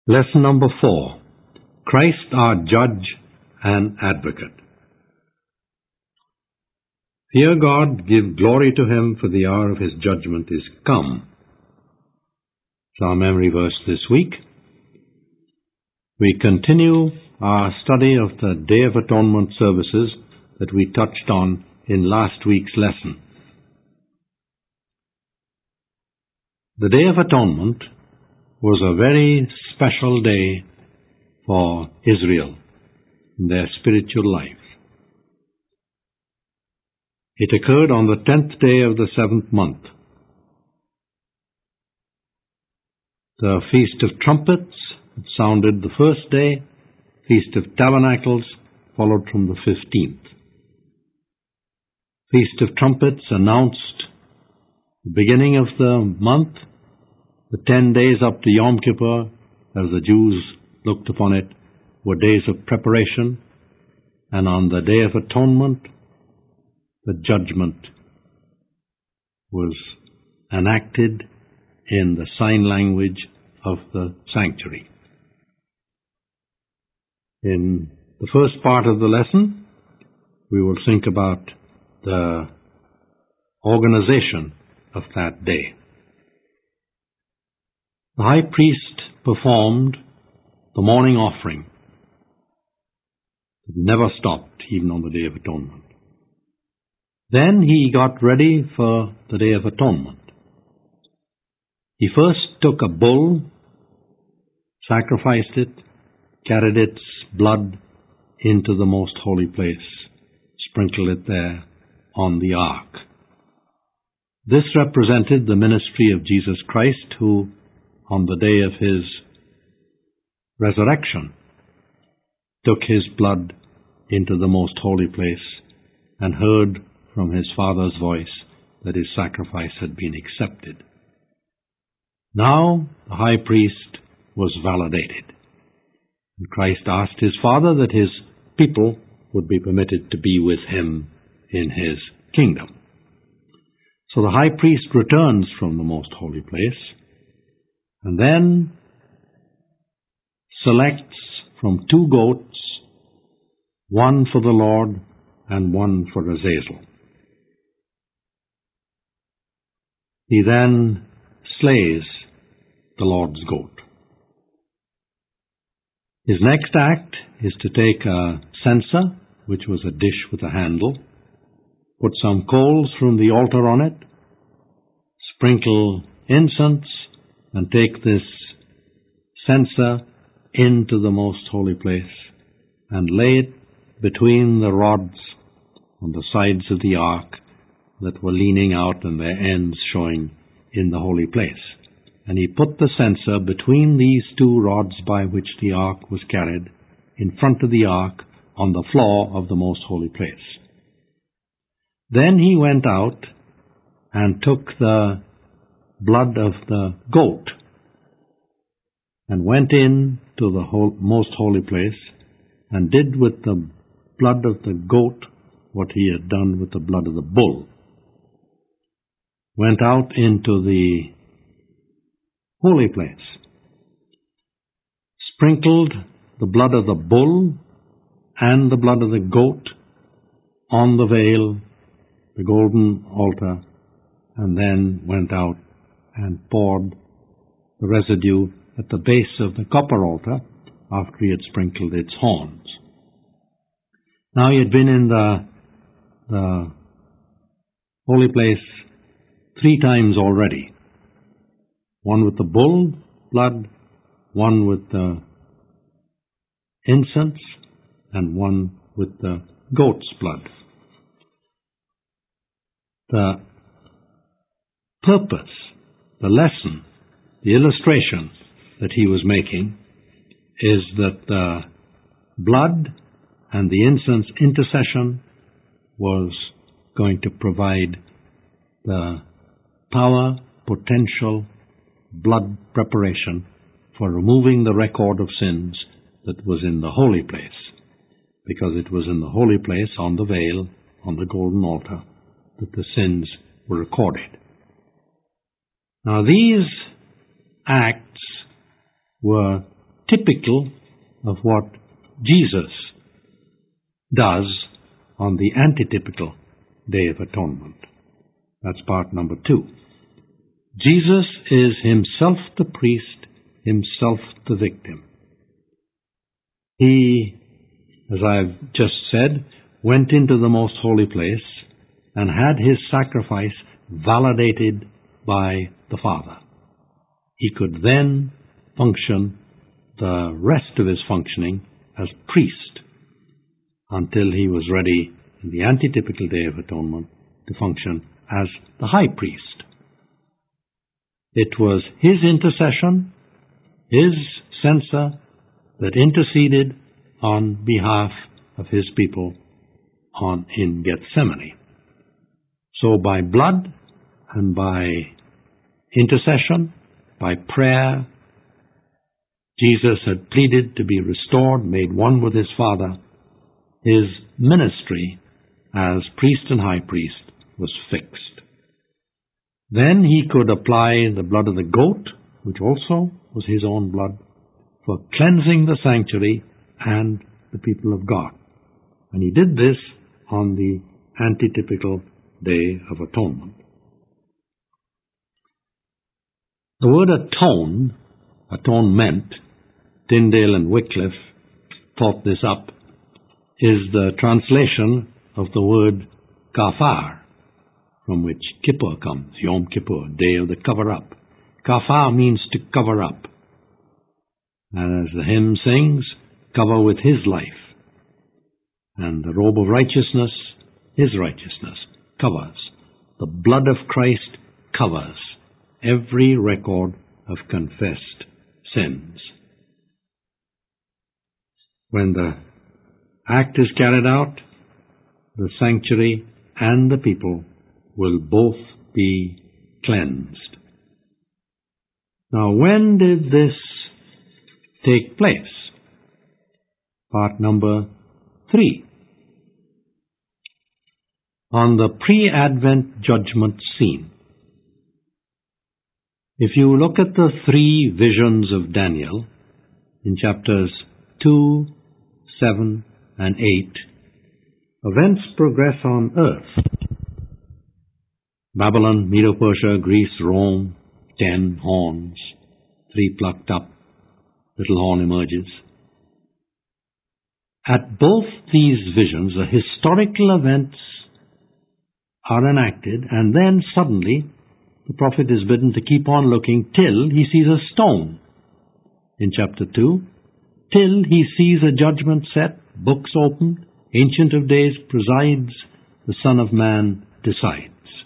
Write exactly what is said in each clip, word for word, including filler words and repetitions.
Lesson number four. Christ our Judge and Advocate. Fear God, give glory to Him, for the hour of His judgment is come. It's our memory verse this week. We continue our study of the Day of Atonement services that we touched on in last week's lesson. The Day of Atonement was a very special day for Israel in their spiritual life. It occurred on the tenth day of the seventh month. The Feast of Trumpets sounded the first day. Feast of Tabernacles followed from the fifteenth. Feast of Trumpets announced the beginning of the month, the ten days up to Yom Kippur, as the Jews looked upon it, were days of preparation, and on the Day of Atonement, the judgment was enacted in the sign language of the sanctuary. In the first part of the lesson, we will think about the organization of that day. The high priest performed the morning offering. It never stopped, even on the Day of Atonement. Then he got ready for the Day of Atonement. He first took a bull, sacrificed it, carried its blood into the most holy place, sprinkled it there on the ark. This represented the ministry of Jesus Christ, who, on the day of his resurrection, took his blood into the most holy place and heard from his Father's voice that his sacrifice had been accepted. Now the high priest was validated. And Christ asked his Father that his people would be permitted to be with him in his kingdom. So the high priest returns from the most holy place and then selects from two goats, one for the Lord and one for Azazel. He then slays the Lord's goat. His next act is to take a censer, which was a dish with a handle, put some coals from the altar on it, sprinkle incense, and take this censer into the most holy place and lay it between the rods on the sides of the ark that were leaning out and their ends showing in the holy place. And he put the censer between these two rods by which the ark was carried, in front of the ark on the floor of the most holy place. Then he went out and took the blood of the goat and went in to the whole, most holy place and did with the blood of the goat what he had done with the blood of the bull. Went out into the holy place, sprinkled the blood of the bull and the blood of the goat on the veil, the golden altar, and then went out and poured the residue at the base of the copper altar after he had sprinkled its horns. Now he had been in the, the holy place three times already. One with the bull blood, one with the incense, and one with the goat's blood. The purpose, the lesson, the illustration that he was making is that the blood and the incense intercession was going to provide the power, potential, blood preparation for removing the record of sins that was in the holy place, because it was in the holy place, on the veil, on the golden altar, that the sins were recorded. Now these acts were typical of what Jesus does on the antitypical Day of Atonement. That's part number two. Jesus is himself the priest, himself the victim. He, as I've just said, went into the most holy place and had his sacrifice validated by the Father. He could then function the rest of his functioning as priest until he was ready in the antitypical Day of Atonement to function as the high priest. It was his intercession, his censer, that interceded on behalf of his people on in Gethsemane. So by blood and by intercession, by prayer, Jesus had pleaded to be restored, made one with his Father. His ministry as priest and high priest was fixed. Then he could apply the blood of the goat, which also was his own blood, for cleansing the sanctuary and the people of God. And he did this on the antitypical Day of Atonement. The word atone, atonement, Tyndale and Wycliffe thought this up, is the translation of the word kafar, from which Kippur comes, Yom Kippur, Day of the Cover-Up. Kafar means to cover up. And as the hymn sings, cover with his life. And the robe of righteousness, his righteousness, covers. The blood of Christ covers every record of confessed sins. When the act is carried out, the sanctuary and the people will both be cleansed. Now, when did this take place? Part number three. On the pre-Advent judgment scene. If you look at the three visions of Daniel in chapters two, seven, and eight, events progress on earth. Babylon, Medo-Persia, Greece, Rome, ten horns, three plucked up, little horn emerges. At both these visions, the historical events are enacted, and then suddenly the prophet is bidden to keep on looking till he sees a stone. In chapter two, till he sees a judgment set, books opened, Ancient of Days presides, the Son of Man decides.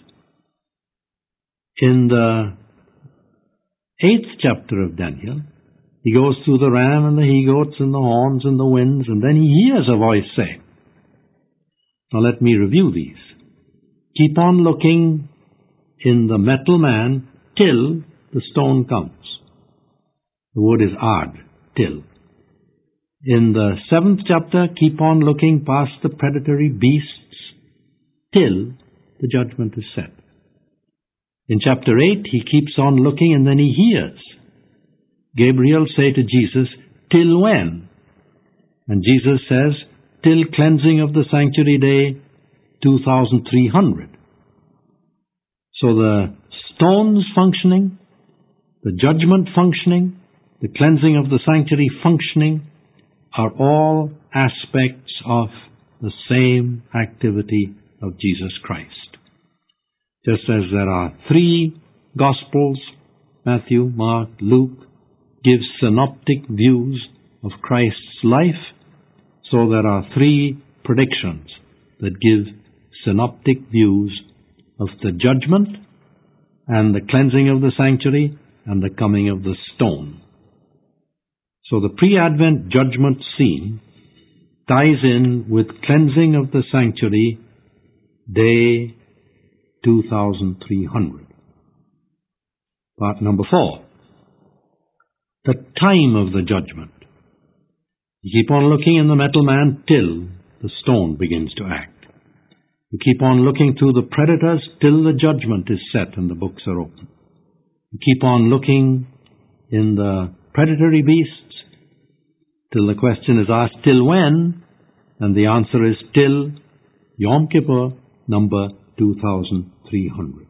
In the eighth chapter of Daniel, he goes through the ram and the he-goats and the horns and the winds, and then he hears a voice say, now let me review these. Keep on looking in the metal man till the stone comes. The word is ad, till. In the seventh chapter, keep on looking past the predatory beasts till the judgment is set. In chapter eight, he keeps on looking and then he hears Gabriel say to Jesus, till when? And Jesus says, till cleansing of the sanctuary day, two thousand three hundred. So the stones functioning, the judgment functioning, the cleansing of the sanctuary functioning are all aspects of the same activity of Jesus Christ. Just as there are three Gospels, Matthew, Mark, Luke, give synoptic views of Christ's life, so there are three predictions that give synoptic views of the judgment and the cleansing of the sanctuary and the coming of the stone. So the pre-Advent judgment scene ties in with cleansing of the sanctuary, day two thousand three hundred. Part number four. The time of the judgment. You keep on looking in the metal man till the stone begins to act. You keep on looking through the predators till the judgment is set and the books are open. You keep on looking in the predatory beasts till the question is asked, till when? And the answer is till Yom Kippur, number two thousand three hundred.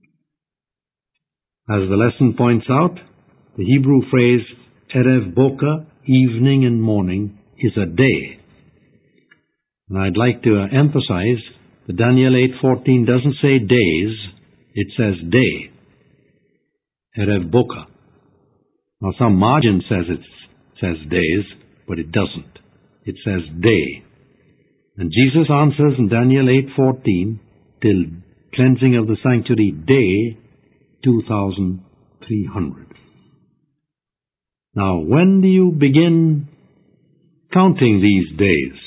As the lesson points out, the Hebrew phrase Erev Boker, evening and morning, is a day. And I'd like to emphasize that Daniel eight fourteen doesn't say days, it says day. Erev Boker. Now some margin says it says days, but it doesn't. It says day. And Jesus answers in Daniel eight fourteen, till cleansing of the sanctuary day, two thousand three hundred. Now, when do you begin counting these days?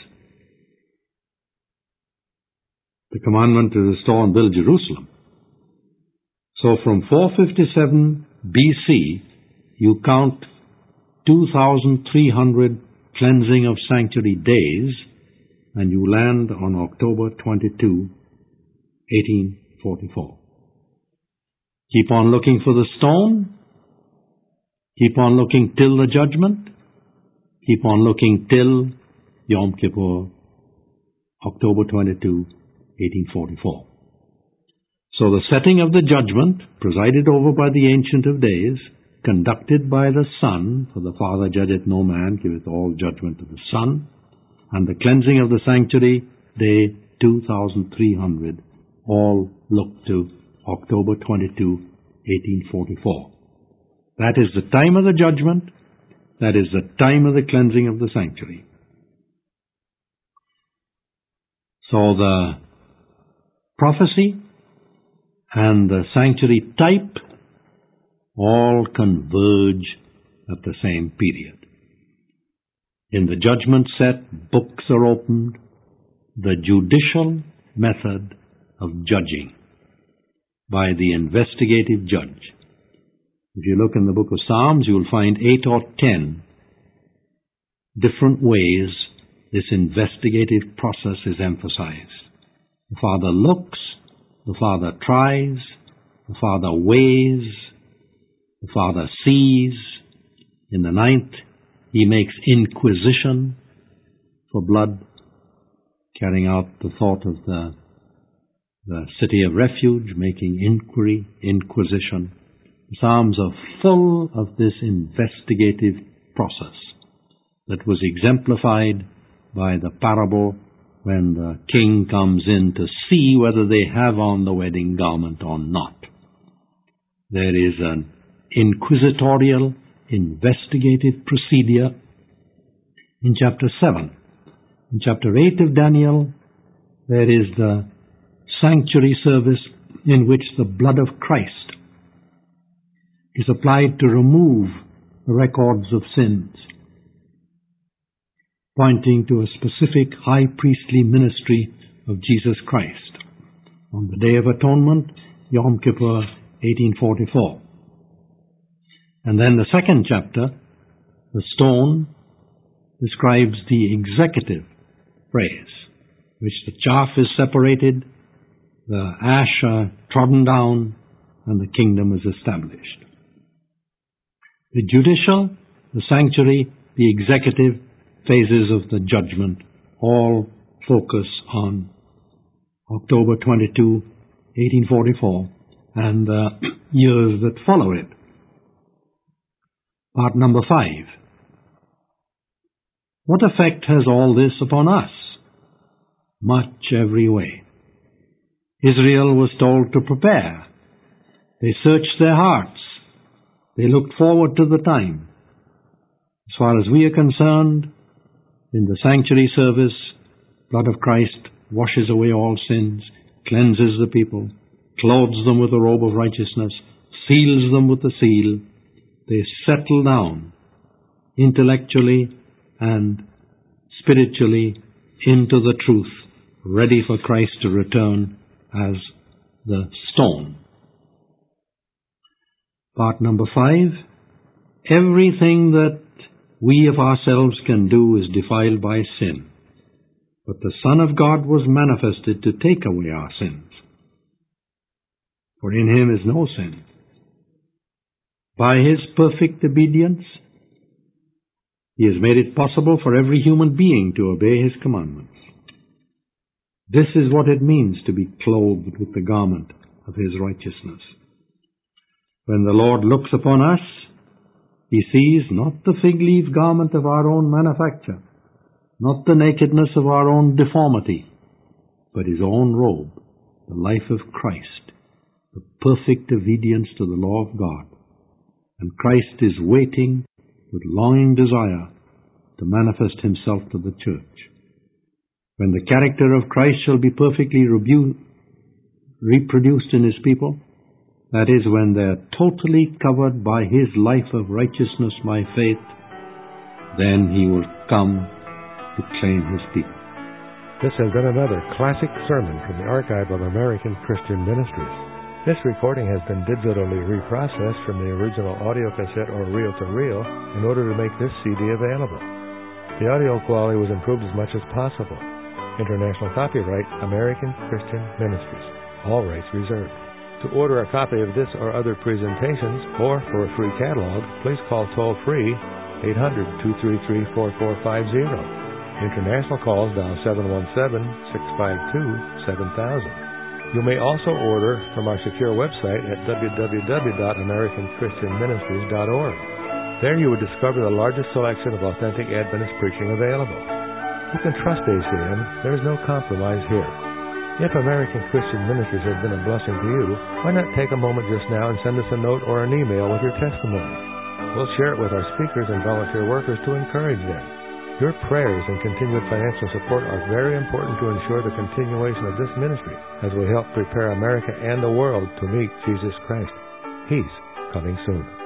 The commandment to restore and build Jerusalem. So from four fifty-seven B C, you count two thousand three hundred cleansing of sanctuary days, and you land on October twenty-second, eighteen forty-four. Keep on looking for the stone. Keep on looking till the judgment. Keep on looking till Yom Kippur, October twenty-second, eighteen forty-four. So the setting of the judgment, presided over by the Ancient of Days, conducted by the Son, for the Father judgeth no man, giveth all judgment to the Son, and the cleansing of the sanctuary, day two thousand three hundred, all look to October twenty-second, eighteen forty-four. That is the time of the judgment. That is the time of the cleansing of the sanctuary. So the prophecy and the sanctuary type all converge at the same period. In the judgment set, books are opened, the judicial method of judging by the investigative judge. If you look in the book of Psalms, you will find eight or ten different ways this investigative process is emphasized. The Father looks, the Father tries, the Father weighs, the Father sees. In the ninth, He makes inquisition for blood, carrying out the thought of the, the city of refuge, making inquiry, inquisition. The Psalms are full of this investigative process that was exemplified by the parable when the king comes in to see whether they have on the wedding garment or not. There is an inquisitorial, investigative procedure in chapter seven. In chapter eight of Daniel, there is the sanctuary service in which the blood of Christ is applied to remove the records of sins, pointing to a specific high priestly ministry of Jesus Christ. On the Day of Atonement, Yom Kippur, eighteen forty-four. And then the second chapter, the stone, describes the executive phrase, which the chaff is separated, the ash are trodden down, and the kingdom is established. The judicial, the sanctuary, the executive phases of the judgment all focus on October twenty-second, eighteen forty-four, and the years that follow it. Part number five. What effect has all this upon us? Much every way. Israel was told to prepare. They searched their hearts. They looked forward to the time. As far as we are concerned, in the sanctuary service, blood of Christ washes away all sins, cleanses the people, clothes them with a robe of righteousness, seals them with the seal. They settle down intellectually and spiritually into the truth, ready for Christ to return as the stone. Part number five. Everything that we of ourselves can do is defiled by sin, but the Son of God was manifested to take away our sins. For in Him is no sin. By His perfect obedience, He has made it possible for every human being to obey His commandments. This is what it means to be clothed with the garment of His righteousness. When the Lord looks upon us, He sees not the fig leaf garment of our own manufacture, not the nakedness of our own deformity, but His own robe, the life of Christ, the perfect obedience to the law of God. And Christ is waiting with longing desire to manifest Himself to the church. When the character of Christ shall be perfectly rebu- reproduced in His people, that is, when they are totally covered by His life of righteousness by faith, then He will come to claim His people. This has been another classic sermon from the Archive of American Christian Ministries. This recording has been digitally reprocessed from the original audio cassette or reel-to-reel in order to make this C D available. The audio quality was improved as much as possible. International copyright, American Christian Ministries. All rights reserved. To order a copy of this or other presentations, or for a free catalog, please call toll-free eight hundred, two three three, four four five zero. International calls dial seven one seven, six five two, seven thousand. You may also order from our secure website at w w w dot american christian ministries dot org. There you will discover the largest selection of authentic Adventist preaching available. You can trust A C M. There is no compromise here. If American Christian Ministries has been a blessing to you, why not take a moment just now and send us a note or an email with your testimony? We'll share it with our speakers and volunteer workers to encourage them. Your prayers and continued financial support are very important to ensure the continuation of this ministry as we help prepare America and the world to meet Jesus Christ. He's coming soon.